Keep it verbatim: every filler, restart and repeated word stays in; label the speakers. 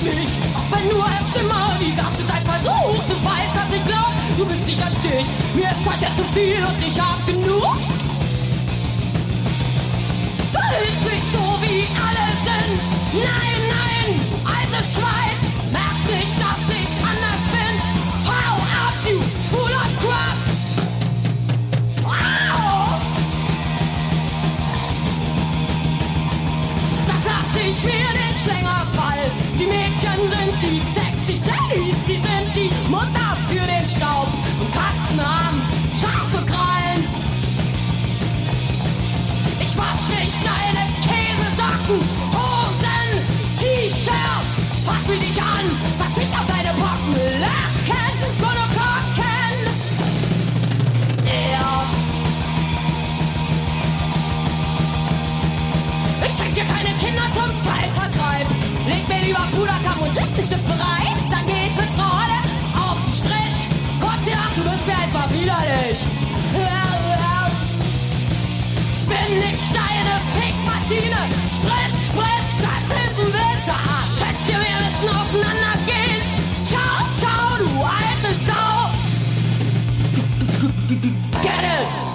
Speaker 1: nicht, auch wenn du es immer die ganze Zeit versuchst. Du weißt, dass ich glaub, du bist nicht ganz dicht. Mir ist das jetzt zu viel und ich hab genug. Du willst mich so wie alle sind. Nein, nein, altes Schwein. Merkst nicht, dass ich anders bin. Hau ab, you fool of crap. Wow. Das lass ich mir nicht länger fallen. Die Mädchen sind die sexy Sallys. Sie sind die Mutter für den Staub. Und Katzen haben scharfe Krallen. Ich wasch nicht deine Käsesocken, Hosen, T-Shirts. Fass mich nicht an, verzicht auf deine Pocken. Lacken, Gonokokken. Yeah. Ich schenk dir keine Kinder zum Zeitvertreib. Leg mir lieber Puderkamm und Lippenstift bereit. Dann geh ich mit Freude auf den Strich. Gott sei Dank, du bist mir einfach widerlich. Ich bin nicht deine Fickmaschine. Sprint, Sprint,